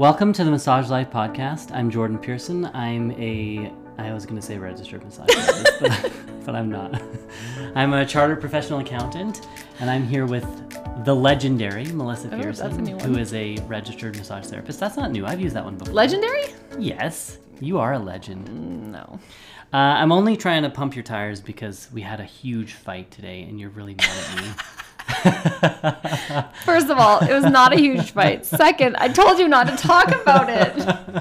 Welcome to the Massage Life podcast. I'm Jordan Pearson. I was going to say registered massage therapist, but I'm not. I'm a chartered professional accountant, and I'm here with the legendary Melissa Pearson, that's a new one. who is a registered massage therapist. That's not new. I've used that one before. Legendary? Yes, you are a legend. No. I'm only trying to pump your tires because we had a huge fight today, and you're really mad at me. First of all, it was not a huge fight. Second, I told you not to talk about it.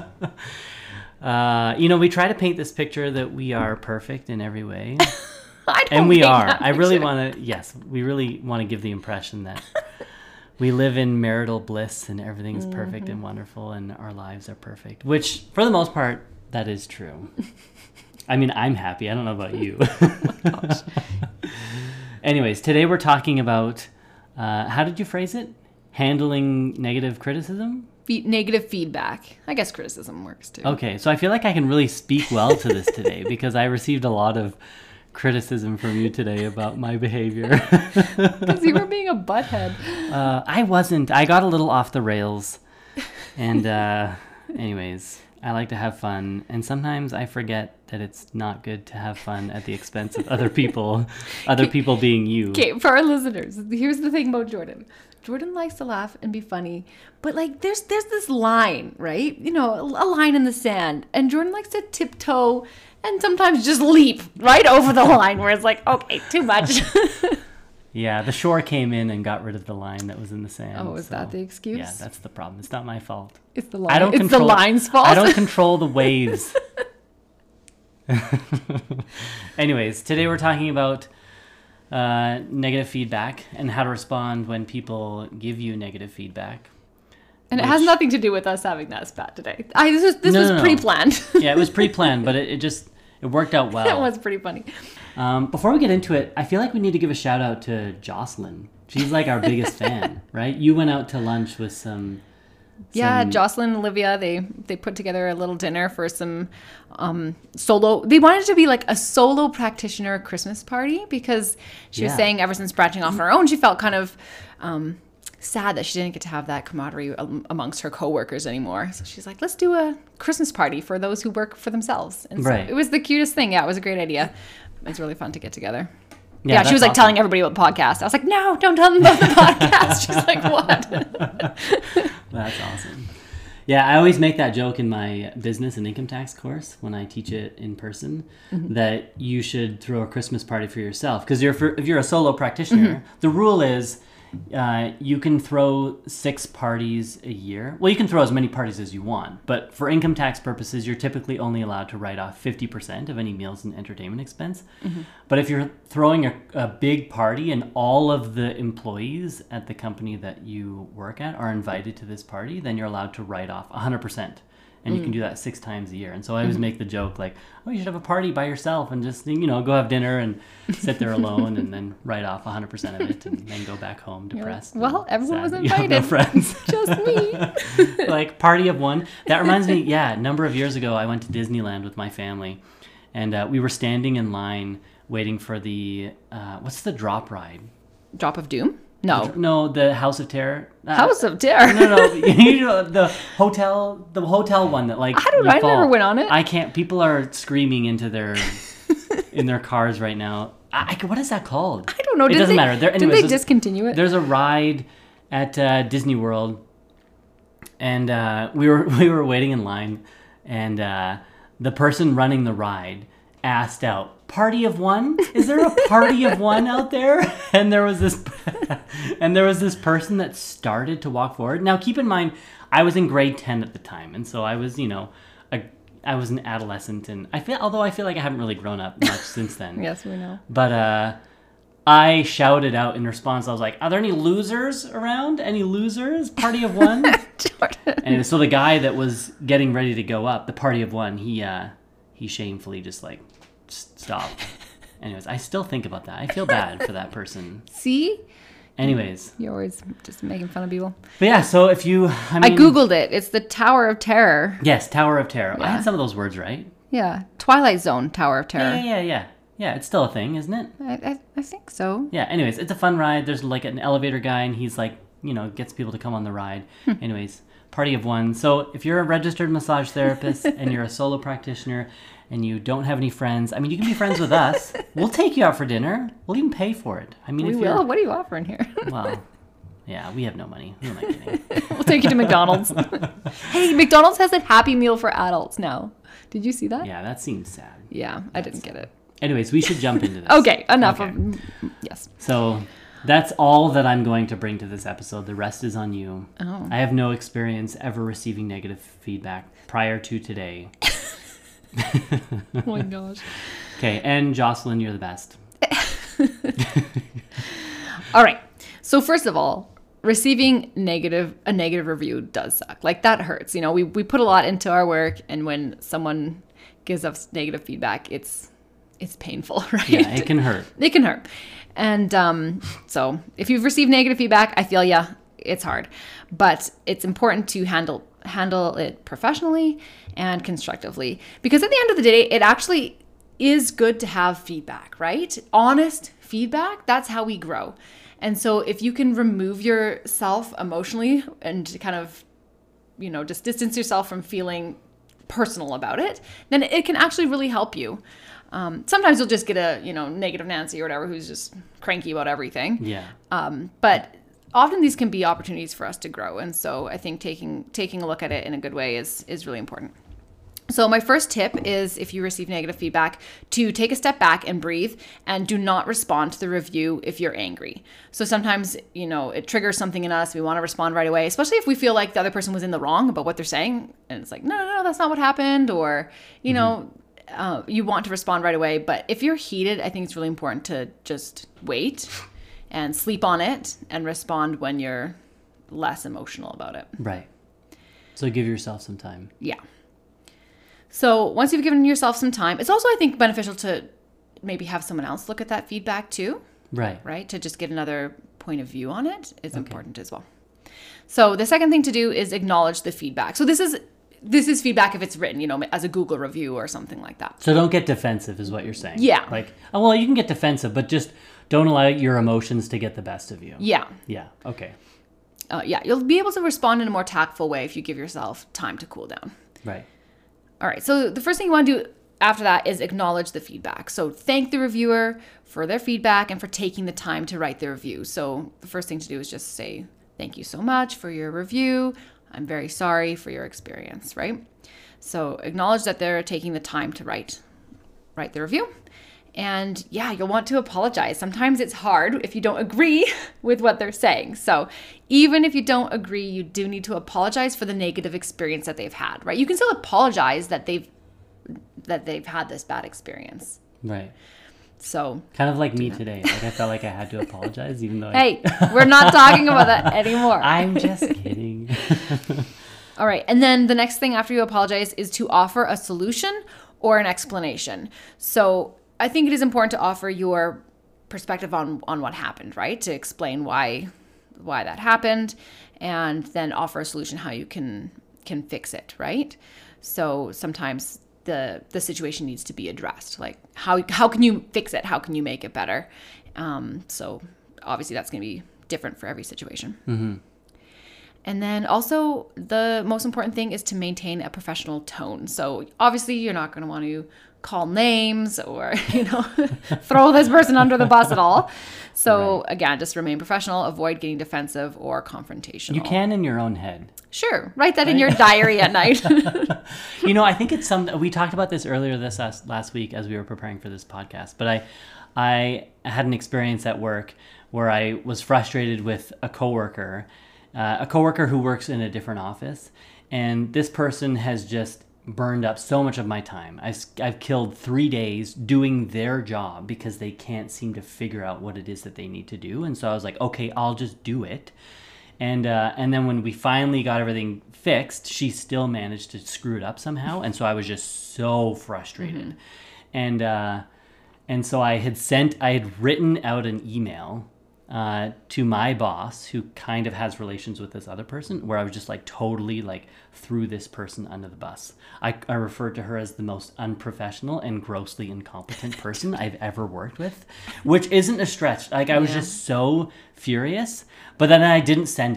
We try to paint this picture that we are perfect in every way. I don't And we paint are. that I really picture. want to, yes, we really want to give the impression that we live in marital bliss and everything is perfect and wonderful and our lives are perfect, which for the most part, that is true. I mean, I'm happy. I don't know about you. Gosh. Anyways, today we're talking about, how did you phrase it? Handling negative criticism? Negative feedback. I guess criticism works too. Okay, so I feel like I can really speak well to this today because I received a lot of criticism from you today about my behavior. Because you were being a butthead. I wasn't. I got a little off the rails. And anyways, I like to have fun. And sometimes I forget that it's not good to have fun at the expense of other people being you. Okay, for our listeners, here's the thing about Jordan. Jordan likes to laugh and be funny, but like there's this line, right? You know, a line in the sand. And Jordan likes to tiptoe and sometimes just leap right over the line where it's like, okay, too much. Yeah, the shore came in and got rid of the line that was in the sand. Oh, is that the excuse? Yeah, that's the problem. It's not my fault. It's the line. It's the line's fault. I don't control the waves. Anyways, today we're talking about negative feedback and how to respond when people give you negative feedback. And it has nothing to do with us having that spat today. This was pre-planned. Yeah, it was pre-planned, but it worked out well. It was pretty funny. Before we get into it, I feel like we need to give a shout out to Jocelyn. She's like our biggest fan, right? You went out to lunch with some... Yeah, Jocelyn and Olivia, they put together a little dinner for some solo. They wanted it to be like a solo practitioner Christmas party because she was saying ever since branching off on her own, she felt kind of sad that she didn't get to have that camaraderie amongst her coworkers anymore. So she's like, let's do a Christmas party for those who work for themselves. And so it was the cutest thing. Yeah, it was a great idea. It was really fun to get together. Yeah, she was like telling everybody about the podcast. I was like, no, don't tell them about the podcast. She's like, what? That's awesome. Yeah, I always make that joke in my business and income tax course when I teach it in person, that you should throw a Christmas party for yourself. Because if you're a solo practitioner, the rule is you can throw 6 parties a year. Well, you can throw as many parties as you want, but for income tax purposes, you're typically only allowed to write off 50% of any meals and entertainment expense. But if you're throwing a big party and all of the employees at the company that you work at are invited to this party, then you're allowed to write off 100%. And you can do that 6 times a year. And so I always make the joke like, oh, you should have a party by yourself and just, go have dinner and sit there alone and then write off 100% of it and then go back home depressed. Well, everyone was sad that you have invited. no friends. Just me. Like party of one. That reminds me, a number of years ago, I went to Disneyland with my family. And we were standing in line waiting for the, what's the drop ride? Drop of Doom? No, the House of Terror. House of Terror. No, the hotel one that like. I don't know. I never went on it. I can't. People are screaming into in their cars right now. What is that called? I don't know. It doesn't matter. Did they discontinue it? There's a ride at Disney World, and we were waiting in line, and the person running the ride asked out, party of one? Is there a party of one out there? And there was this person that started to walk forward. Now keep in mind, I was in grade 10 at the time, and so I was, I was an adolescent, and I feel like I haven't really grown up much since then. Yes, we know. But I shouted out in response. I was like, "Are there any losers around? Any losers? Party of one?" Jordan. And so the guy that was getting ready to go up, the party of one, he shamefully just like stopped. Anyways, I still think about that. I feel bad for that person. See? Anyways. You're always just making fun of people. But yeah, so if you... I Googled it. It's the Tower of Terror. Yes, Tower of Terror. Yeah. I had some of those words right. Yeah. Twilight Zone Tower of Terror. Yeah. Yeah, it's still a thing, isn't it? I think so. Yeah, anyways, it's a fun ride. There's like an elevator guy, and he's like, gets people to come on the ride. Anyways, party of one. So if you're a registered massage therapist and you're a solo practitioner and you don't have any friends, I mean, you can be friends with us. We'll take you out for dinner. We'll even pay for it. I mean, We will. What are you offering here? Well, yeah, we have no money. Who am I kidding? We'll take you to McDonald's. Hey, McDonald's has a Happy Meal for adults now. Did you see that? Yeah, that seems sad. Yeah, I didn't get it. Anyways, we should jump into this. Okay, enough of yes. So that's all that I'm going to bring to this episode. The rest is on you. Oh. I have no experience ever receiving negative feedback prior to today. Oh my gosh. Okay, and Jocelyn, you're the best. All right. So first of all, receiving a negative review does suck. Like that hurts. You know, we put a lot into our work, and when someone gives us negative feedback, it's painful, right? Yeah, it can hurt. It can hurt. And so if you've received negative feedback, I feel it's hard. But it's important to handle it professionally and constructively, because at the end of the day, it actually is good to have feedback, right? Honest feedback, that's how we grow. And so if you can remove yourself emotionally and kind of, just distance yourself from feeling personal about it, then it can actually really help you. Sometimes you'll just get a, negative Nancy or whatever who's just cranky about everything. Yeah. But often these can be opportunities for us to grow. And so I think taking a look at it in a good way is really important. So my first tip is, if you receive negative feedback, to take a step back and breathe and do not respond to the review if you're angry. So sometimes, it triggers something in us. We want to respond right away, especially if we feel like the other person was in the wrong about what they're saying. And it's like, no, that's not what happened. Or, you want to respond right away. But if you're heated, I think it's really important to just wait and sleep on it and respond when you're less emotional about it. Right. So give yourself some time. Yeah. So once you've given yourself some time, it's also, I think, beneficial to maybe have someone else look at that feedback too. Right. Right? To just get another point of view on it is important as well. So the second thing to do is acknowledge the feedback. So this is feedback if it's written, as a Google review or something like that. So don't get defensive is what you're saying. Yeah. Like, you can get defensive, but just don't allow your emotions to get the best of you. Yeah. Yeah. Okay. You'll be able to respond in a more tactful way if you give yourself time to cool down. Right. All right. So the first thing you want to do after that is acknowledge the feedback. So thank the reviewer for their feedback and for taking the time to write the review. So the first thing to do is just say, thank you so much for your review. I'm very sorry for your experience, right? So acknowledge that they're taking the time to write the review. And you'll want to apologize. Sometimes it's hard if you don't agree with what they're saying. So even if you don't agree, you do need to apologize for the negative experience that they've had, right? You can still apologize that they've had this bad experience. Right. So kind of like me today. Like I felt like I had to apologize even though Hey, we're not talking about that anymore. I'm just kidding. All right. And then the next thing after you apologize is to offer a solution or an explanation. So I think it is important to offer your perspective on what happened, right? To explain why that happened, and then offer a solution how you can fix it, right? So sometimes the situation needs to be addressed. Like how can you fix it? How can you make it better? So obviously that's going to be different for every situation. Mm-hmm. And then also the most important thing is to maintain a professional tone. So obviously you're not going to want to call names or, throw this person under the bus at all. So again, just remain professional, avoid getting defensive or confrontational. You can in your own head. Sure. Write that in your diary at night. I think it's we talked about this earlier last week as we were preparing for this podcast, but I had an experience at work where I was frustrated with a coworker who works in a different office. And this person has just burned up so much of my time. I've killed 3 days doing their job because they can't seem to figure out what it is that they need to do. And so I was like, okay, I'll just do it. And then when we finally got everything fixed, she still managed to screw it up somehow. And so I was just so frustrated. Mm-hmm. And so I had written out an email to my boss, who kind of has relations with this other person, where I was just like totally like threw this person under the bus. I referred to her as the most unprofessional and grossly incompetent person I've ever worked with, which isn't a stretch. Like I was just so furious, but then I didn't send it.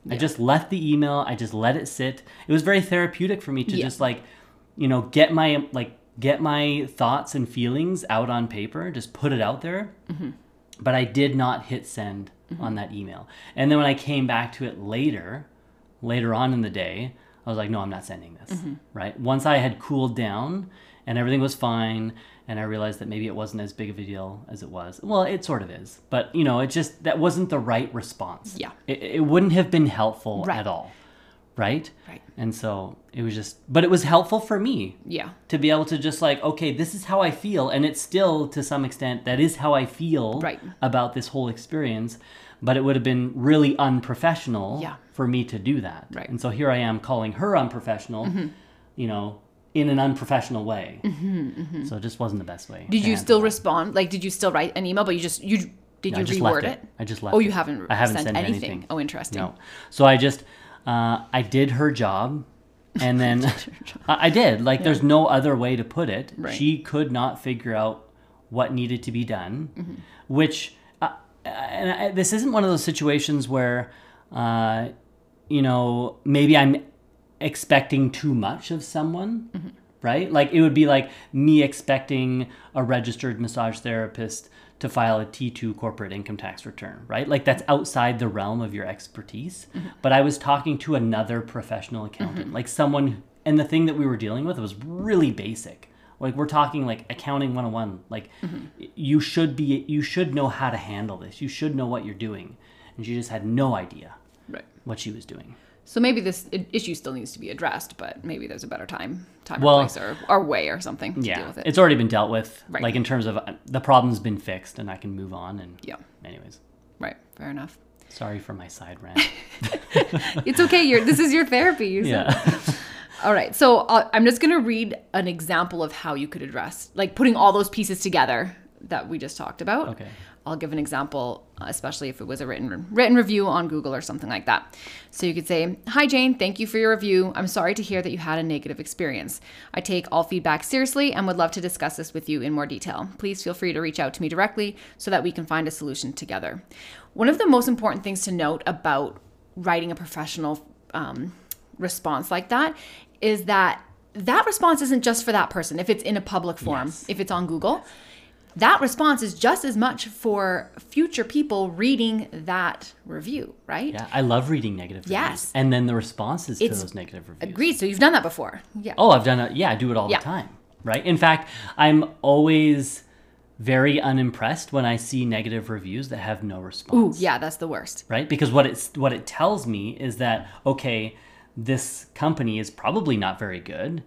I just left the email. I just let it sit. It was very therapeutic for me to just like, get my thoughts and feelings out on paper, just put it out there. But I did not hit send on that email. And then when I came back to it later on in the day, I was like, no, I'm not sending this, right? Once I had cooled down and everything was fine, and I realized that maybe it wasn't as big of a deal as it was. Well, it sort of is. But, it just, that wasn't the right response. Yeah. It wouldn't have been helpful at all, right? Right. And so it was just, but it was helpful for me. Yeah. To be able to just like, okay, this is how I feel. And it's still, to some extent, that is how I feel about this whole experience. But it would have been really unprofessional for me to do that. Right. And so here I am calling her unprofessional, in an unprofessional way. So it just wasn't the best way. Did you still respond? Like, did you still write an email, but you reword it? I just left it. Oh, you haven't I haven't sent sent anything. Oh, interesting. No. So I just, I did her job. And then I did. Like, there's no other way to put it. Right. She could not figure out what needed to be done, which, this isn't one of those situations where, maybe I'm expecting too much of someone, right? Like, it would be like me expecting a registered massage therapist to file a T2 corporate income tax return, right? Like, that's outside the realm of your expertise. But I was talking to another professional accountant, like someone, and the thing that we were dealing with was really basic. Like, we're talking like accounting 101. Like, you should know how to handle this. You should know what you're doing. And she just had no idea what she was doing. So maybe this issue still needs to be addressed, but maybe there's a better time or place or way or something to deal with it. It's already been dealt with, like in terms of the problem's been fixed and I can move on. And anyways. Right. Fair enough. Sorry for my side rant. It's okay. This is your therapy. All right. So I'm just going to read an example of how you could address, like putting all those pieces together that we just talked about. Okay. I'll give an example, especially if it was a written review on Google or something like that. So you could say, "Hi Jane, thank you for your review. I'm sorry to hear that you had a negative experience. I take all feedback seriously and would love to discuss this with you in more detail. Please feel free to reach out to me directly so that we can find a solution together." One of the most important things to note about writing a professional response like that is that response isn't just for that person. If it's in a public forum, if it's on Google, that response is just as much for future people reading that review, right? Yeah, I love reading negative reviews. Yes. And then the responses to those negative reviews. Agreed. So you've done that before. Yeah. Oh, I've done it. Yeah, I do it all the time, right? In fact, I'm always very unimpressed when I see negative reviews that have no response. Ooh, yeah, that's the worst. Right? Because what it tells me is that, okay, this company is probably not very good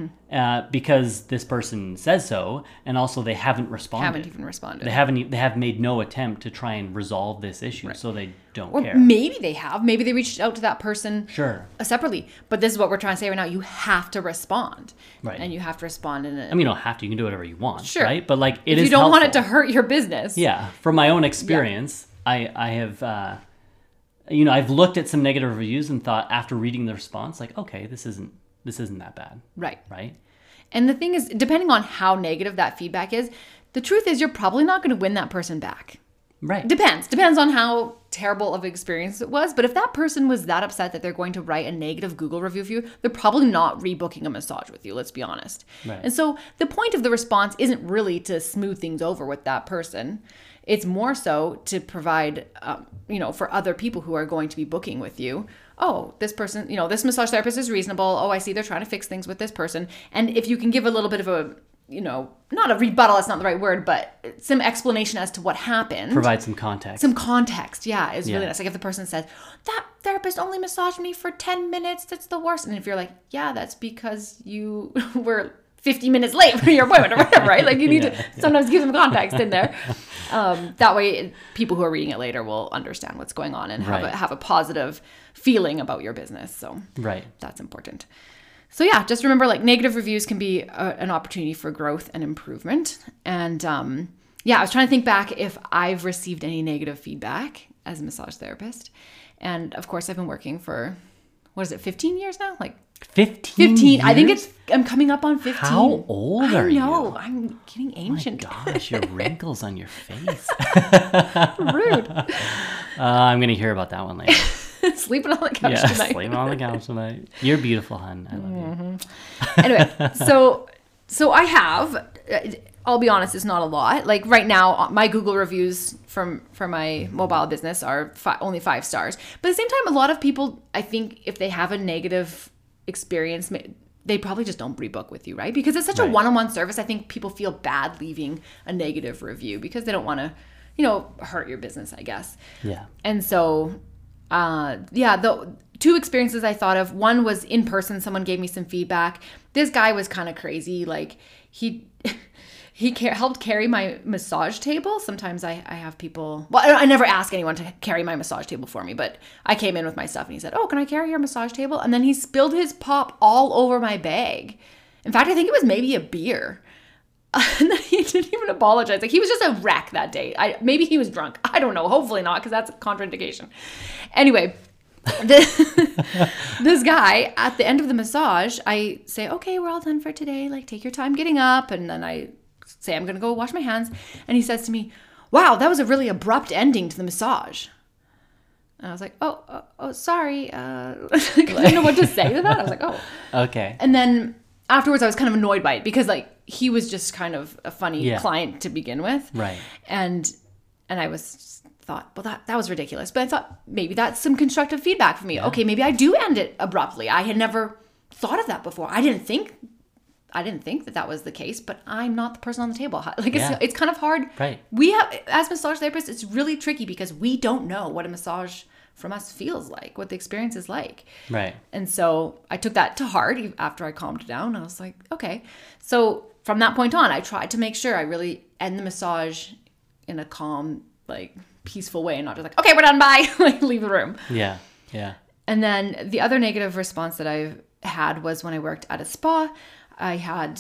because this person says so, and also they haven't responded. Haven't even responded. They have made no attempt to try and resolve this issue, so they don't care. Maybe they have. Maybe they reached out to that person separately. But this is what we're trying to say right now. You have to respond, right? And you have to respond in a. I mean, you don't have to. You can do whatever you want, right? But like, if you don't want it to hurt your business. Yeah, from my own experience, I have. I've looked at some negative reviews and thought, after reading the response, like, okay, this isn't that bad. Right. And the thing is, depending on how negative that feedback is, the truth is you're probably not going to win that person back. Right. Depends on how terrible of an experience it was. But if that person was that upset that they're going to write a negative Google review for you, they're probably not rebooking a massage with you, let's be honest. Right. And so the point of the response isn't really to smooth things over with that person. It's more so to provide, for other people who are going to be booking with you. Oh, this person, this massage therapist is reasonable. Oh, I see they're trying to fix things with this person. And if you can give a little bit of a, not a rebuttal, that's not the right word, but some explanation as to what happened. Provide some context. Some context, is really nice. Like if the person says, that therapist only massaged me for 10 minutes, that's the worst. And if you're like, yeah, that's because you were 50 minutes late for your appointment or whatever, right? Like you need to sometimes give some context in there. That way people who are reading it later will understand what's going on and have a positive feeling about your business. So that's important. So just remember, like, negative reviews can be an opportunity for growth and improvement. And I was trying to think back if I've received any negative feedback as a massage therapist. And of course I've been working for, 15 years now? Like 15 years? I think I'm coming up on 15. How old are you? I know. I'm getting ancient. Oh my gosh, your wrinkles on your face. Rude. I'm going to hear about that one later. Sleeping on the couch tonight. Sleeping on the couch tonight. You're beautiful, hun. I love you. Anyway, so I have, I'll be honest, it's not a lot. Like right now, my Google reviews for my mobile business are only 5 stars. But at the same time, a lot of people, I think if they have a negative experience, they probably just don't rebook with you, right? Because it's such a one-on-one service. I think people feel bad leaving a negative review because they don't want to, hurt your business, I guess. Yeah. And so, the 2 experiences I thought of. One was in person. Someone gave me some feedback. This guy was kind of crazy. Like he helped carry my massage table. Sometimes I have people, well, I never ask anyone to carry my massage table for me, but I came in with my stuff and he said, "Oh, can I carry your massage table?" And then he spilled his pop all over my bag. In fact, I think it was maybe a beer. And then he didn't even apologize. Like he was just a wreck that day. Maybe he was drunk. I don't know. Hopefully not, because that's a contraindication. Anyway, this guy, at the end of the massage, I say, "Okay, we're all done for today. Like take your time getting up." And then I say, "I'm going to go wash my hands." And he says to me, "Wow, that was a really abrupt ending to the massage." And I was like, oh, sorry. I didn't know what to say to that. I was like, "Oh." Okay. And then afterwards, I was kind of annoyed by it because like he was just kind of a funny client to begin with. Right. And I thought, well, that was ridiculous. But I thought maybe that's some constructive feedback for me. Yeah. Okay, maybe I do end it abruptly. I had never thought of that before. I didn't think that was the case, but I'm not the person on the table. Like it's kind of hard. Right. We have, as massage therapists, it's really tricky because we don't know what a massage from us feels like, what the experience is like. Right. And so I took that to heart after I calmed down. I was like, okay. So from that point on, I tried to make sure I really end the massage in a calm, like peaceful way and not just like, "Okay, we're done, bye." Like leave the room. Yeah. Yeah. And then the other negative response that I've had was when I worked at a spa. I had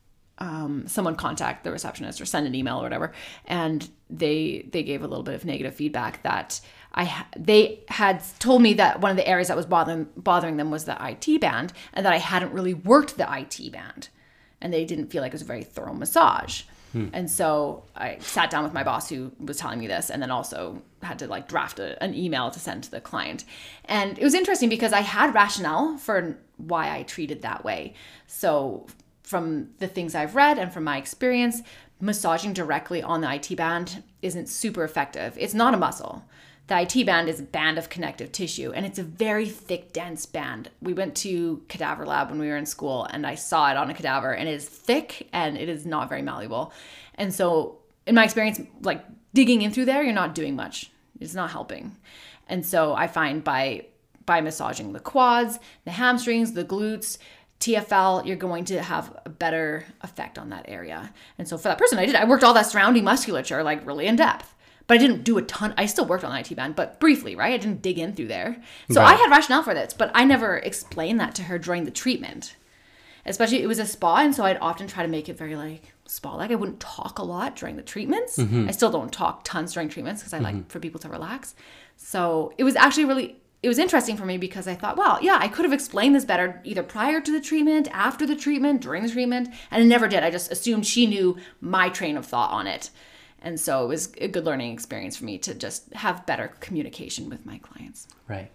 someone contact the receptionist or send an email or whatever, and they gave a little bit of negative feedback that they had told me that one of the areas that was bothering them was the IT band, and that I hadn't really worked the IT band, and they didn't feel like it was a very thorough massage. And so I sat down with my boss who was telling me this, and then also had to like draft an email to send to the client. And it was interesting because I had rationale for why I treated that way. So from the things I've read and from my experience, massaging directly on the IT band isn't super effective. It's not a muscle. The IT band is a band of connective tissue, and it's a very thick, dense band. We went to cadaver lab when we were in school, and I saw it on a cadaver, and it is thick and it is not very malleable. And so in my experience, like digging in through there, you're not doing much. It's not helping. And so I find by massaging the quads, the hamstrings, the glutes, TFL, you're going to have a better effect on that area. And so for that person, I worked all that surrounding musculature, like really in depth. But I didn't do a ton. I still worked on the IT band, but briefly, right? I didn't dig in through there. So I had rationale for this, but I never explained that to her during the treatment. Especially, it was a spa, and so I'd often try to make it very like spa-like. I wouldn't talk a lot during the treatments. Mm-hmm. I still don't talk tons during treatments because I like for people to relax. So it was actually it was interesting for me because I thought, wow, yeah, I could have explained this better either prior to the treatment, after the treatment, during the treatment, and I never did. I just assumed she knew my train of thought on it. And so it was a good learning experience for me to just have better communication with my clients. Right.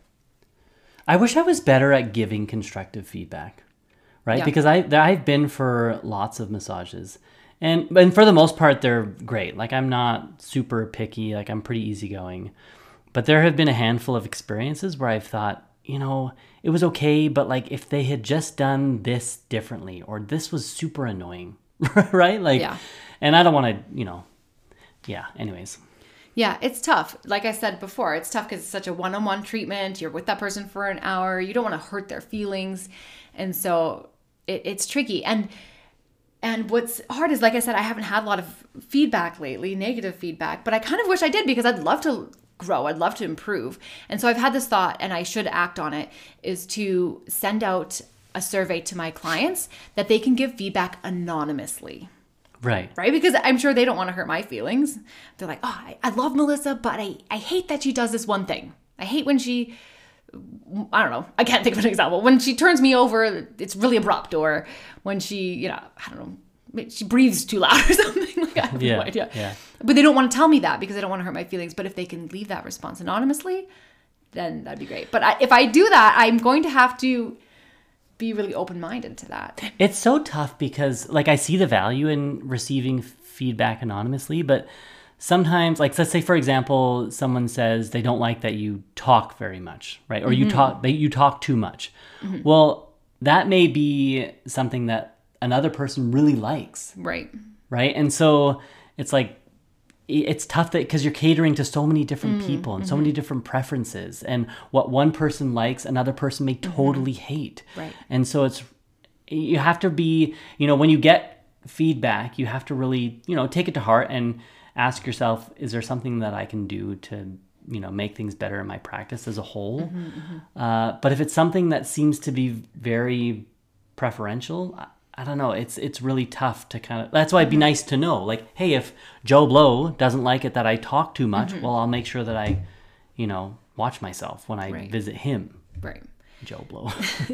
I wish I was better at giving constructive feedback, right? Yeah. Because I've been for lots of massages, and for the most part, they're great. Like I'm not super picky, like I'm pretty easygoing. But there have been a handful of experiences where I've thought, it was okay, but like if they had just done this differently, or this was super annoying, right? Like, yeah. And I don't want to, yeah, anyways. Yeah, it's tough. Like I said before, it's tough because it's such a one-on-one treatment. You're with that person for an hour. You don't want to hurt their feelings. And so it's tricky. And what's hard is, like I said, I haven't had a lot of feedback lately, negative feedback, but I kind of wish I did because I'd love to grow. I'd love to improve. And so I've had this thought, and I should act on it, is to send out a survey to my clients that they can give feedback anonymously. Right. Because I'm sure they don't want to hurt my feelings. They're like, oh, I love Melissa, but I hate that she does this one thing. I hate when she, I don't know, I can't think of an example. When she turns me over, it's really abrupt. Or when she, I don't know, she breathes too loud or something. Like, I have no idea. Yeah. But they don't want to tell me that because they don't want to hurt my feelings. But if they can leave that response anonymously, then that'd be great. But if I do that, I'm going to have to be really open-minded to that. It's so tough because like I see the value in receiving feedback anonymously, but sometimes, like, let's say for example, someone says they don't like that you talk very much, right? Or you talk too much. Well, that may be something that another person really likes. Right. And so it's like, it's tough that because you're catering to so many different people and so many different preferences, and what one person likes, another person may totally hate. Right. And so you have to be, when you get feedback, you have to really, take it to heart and ask yourself, is there something that I can do to, make things better in my practice as a whole? But if it's something that seems to be very preferential, I don't know. It's really tough to kind of. That's why it'd be nice to know, like, hey, if Joe Blow doesn't like it that I talk too much, well, I'll make sure that I, watch myself when I visit him. Right. Joe Blow.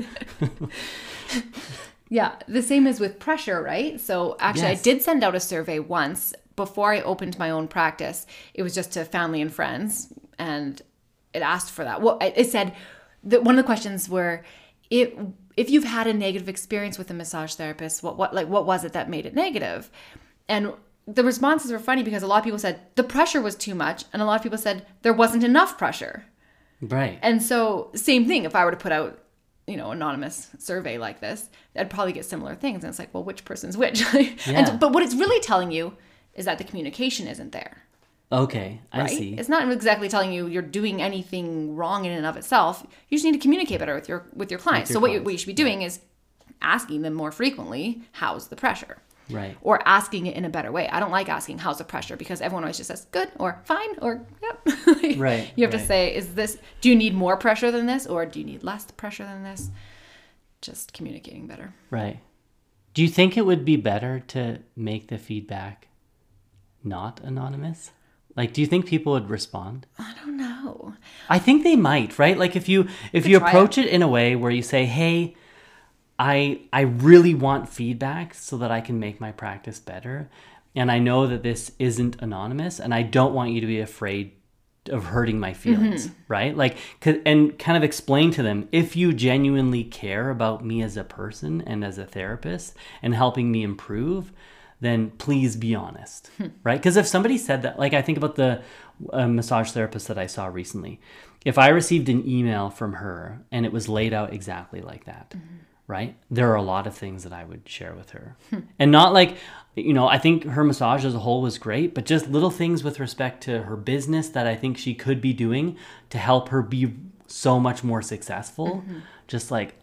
Yeah, the same as with pressure, right? So actually, Yes. I did send out a survey once before I opened my own practice. It was just to family and friends, and it asked for that. Well, it said that one of the questions were, if you've had a negative experience with a massage therapist, what was it that made it negative? And the responses were funny because a lot of people said the pressure was too much, and a lot of people said there wasn't enough pressure. Right. And so same thing, if I were to put out, anonymous survey like this, I'd probably get similar things. And it's like, well, which person's which? Yeah. But what it's really telling you is that the communication isn't there. Okay, I Right? see. It's not exactly telling you you're doing anything wrong in and of itself. You just need to communicate better with your clients. So what you should be doing is asking them more frequently, how's the pressure? Right. Or asking it in a better way. I don't like asking how's the pressure because everyone always just says good or fine or yep. Right. You have to say, do you need more pressure than this or do you need less pressure than this? Just communicating better. Right. Do you think it would be better to make the feedback not anonymous? Like, do you think people would respond? I don't know. I think they might, right? Like if you approach it in a way where you say, hey, I really want feedback so that I can make my practice better. And I know that this isn't anonymous and I don't want you to be afraid of hurting my feelings, right? Like, and kind of explain to them, if you genuinely care about me as a person and as a therapist and helping me improve, then please be honest, right? Because if somebody said that, like I think about the massage therapist that I saw recently, if I received an email from her and it was laid out exactly like that, right? There are a lot of things that I would share with her. And not like, I think her massage as a whole was great, but just little things with respect to her business that I think she could be doing to help her be so much more successful. Just like,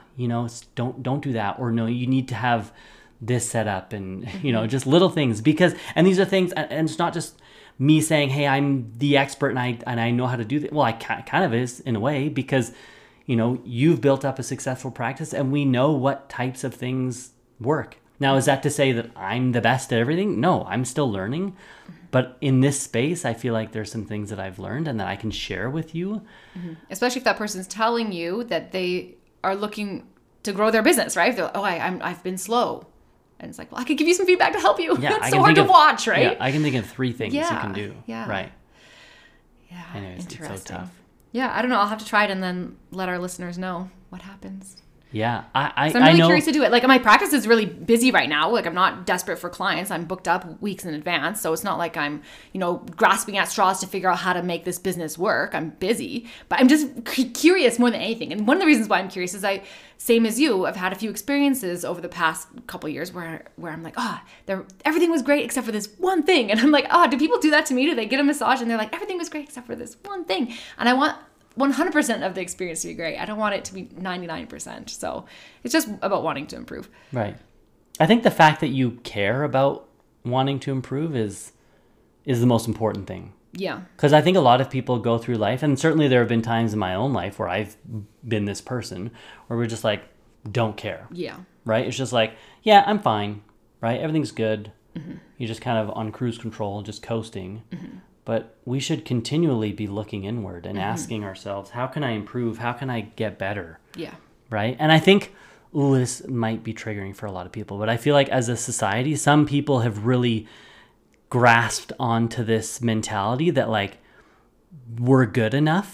don't do that. Or no, you need to have this set up and, just little things and these are things, and it's not just me saying, hey, I'm the expert and I know how to do that. Well, I kind of is in a way because, you've built up a successful practice and we know what types of things work. Now, is that to say that I'm the best at everything? No, I'm still learning. But in this space, I feel like there's some things that I've learned and that I can share with you. Especially if that person's telling you that they are looking to grow their business, right? They're like, I've been slow. And it's like, well, I could give you some feedback to help you. Yeah, it's so hard to watch, right? Yeah, I can think of 3 things you can do. Yeah. Right. Yeah. Anyways, Interesting. it's so tough. Yeah, I don't know. I'll have to try it and then let our listeners know what happens. Yeah, So I'm really curious to do it. Like, my practice is really busy right now. Like, I'm not desperate for clients. I'm booked up weeks in advance. So it's not like I'm, grasping at straws to figure out how to make this business work. I'm busy. But I'm just curious more than anything. And one of the reasons why I'm curious is same as you, I've had a few experiences over the past couple of years where I'm like, everything was great except for this one thing. And I'm like, do people do that to me? Do they get a massage and they're like, everything was great except for this one thing? And I want 100% of the experience to be great. I don't want it to be 99%. So it's just about wanting to improve. Right. I think the fact that you care about wanting to improve is the most important thing. Yeah. Because I think a lot of people go through life, and certainly there have been times in my own life where I've been this person where we're just like, don't care. Yeah. Right? It's just like, yeah, I'm fine. Right? Everything's good. You're just kind of on cruise control, just coasting. But we should continually be looking inward and asking ourselves, how can I improve? How can I get better? Yeah. Right? And I think, this might be triggering for a lot of people, but I feel like as a society, some people have really grasped onto this mentality that like, we're good enough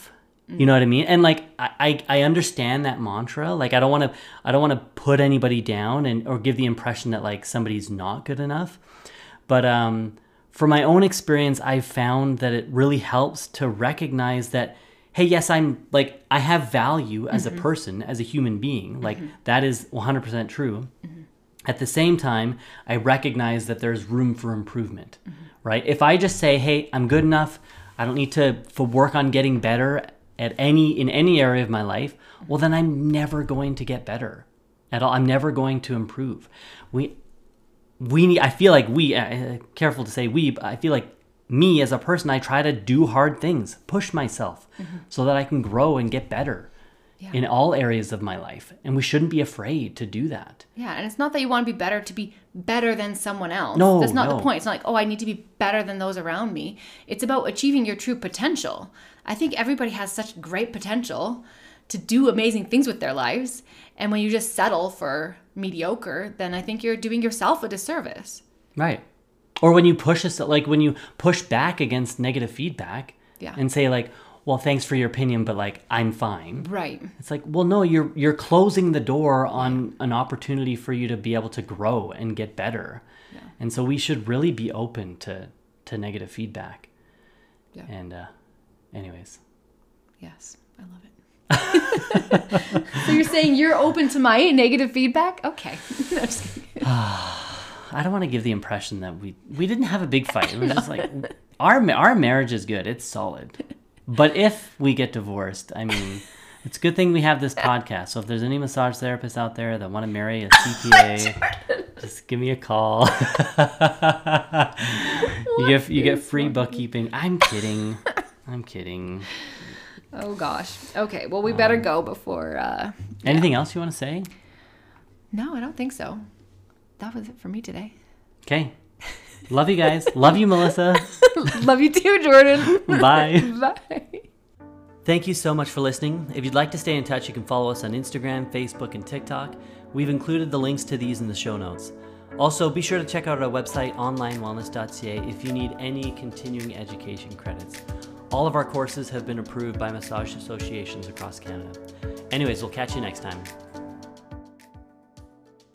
You know what I mean? And like, I understand that mantra. Like, I don't want to put anybody down or give the impression that like somebody's not good enough. But from my own experience, I've found that it really helps to recognize that, hey, yes, I have value as a person, as a human being. Like, that is 100% true. At the same time, I recognize that there's room for improvement, right? If I just say, hey, I'm good enough, I don't need to work on getting better in any area of my life, well, then I'm never going to get better at all. I'm never going to improve. I feel like careful to say we, but I feel like me as a person, I try to do hard things, push myself so that I can grow and get better in all areas of my life. And we shouldn't be afraid to do that. Yeah, and it's not that you want to be better than someone else. No, that's not the point. It's not like, oh, I need to be better than those around me. It's about achieving your true potential. I think everybody has such great potential to do amazing things with their lives. And when you just settle for mediocre, then I think you're doing yourself a disservice. Right. Or when you when you push back against negative feedback and say like, well, thanks for your opinion, but like, I'm fine. Right. It's like, well, no, you're closing the door on an opportunity for you to be able to grow and get better. Yeah. And so we should really be open to negative feedback. Yeah. And anyways. Yes, I love it. So you're saying you're open to my negative feedback? Okay. No, just kidding. I don't want to give the impression that we didn't have a big fight. It was just like, our marriage is good. It's solid. But if we get divorced, I mean, it's a good thing we have this podcast. So if there's any massage therapists out there that want to marry a CPA, just give me a call. You get free bookkeeping. I'm kidding. Oh gosh. Okay. Well, we better go before. Anything else you want to say? No, I don't think so. That was it for me today. Okay. Love you guys. Love you, Melissa. Love you too, Jordan. Bye. Bye. Thank you so much for listening. If you'd like to stay in touch, you can follow us on Instagram, Facebook, and TikTok. We've included the links to these in the show notes. Also, be sure to check out our website, onlinewellness.ca, if you need any continuing education credits. All of our courses have been approved by massage associations across Canada. Anyways, we'll catch you next time.